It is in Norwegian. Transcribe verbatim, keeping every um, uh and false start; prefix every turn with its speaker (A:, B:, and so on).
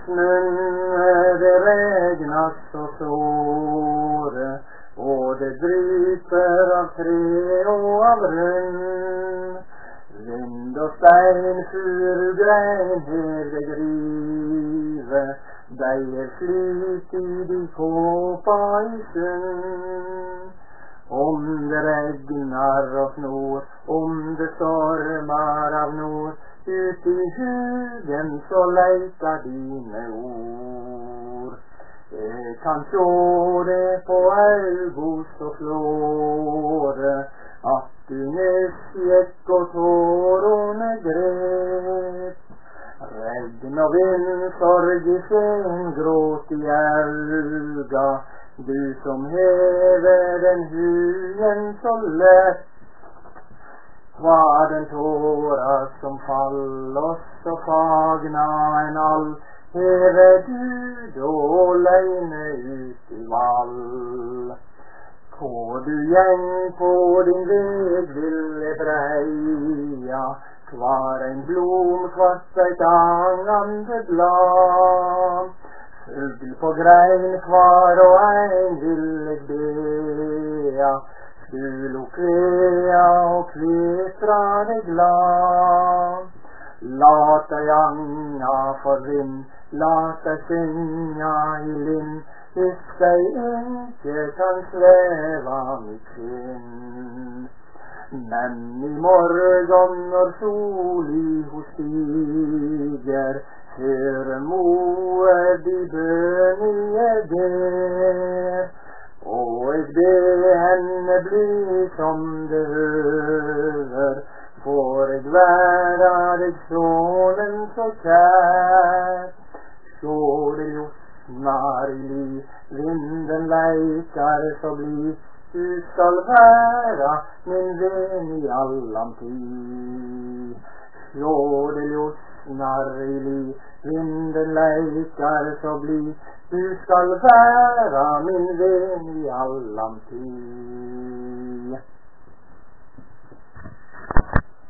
A: snön, det regnar så såre, og det dryper av tre og av rønn. Vind og stein, furu, grein, hele grive, dei er slik i de kåpa i sund. Om det regnar og snor, om det stormar av nord, ut i hugen så leikar dine ord. Jeg kan sjå det på august og flåre, at du nesjekk og tårene grep. Regn og vind, sorg i sen, gråt i auga, du som hever den hugen så lett. Var den tåra som fall oss og fagna en all, hever du då leine ut i vall. Hvor du gjeng på din veg ville breia, kvar en blom, kvart eit angande blad. Fugl på grein, kvar og ein ville bea, skulu kvea og kvetra deg glad. Lat deg anga for vind, lat deg synga i lind, hvis deg ikke kan sveva mitt kinn. Men i morgon når soli hos stiger, høre moer de bønige der. Og jeg ber henne bli som det høver, for jeg være deg sonen så kjær. Sjå det losnar i li, vinden leikar så bli, du skal være min venn i allan tid. Sjå det losnar i li, vinden leikar så bli, du skal være min venn i allan tid.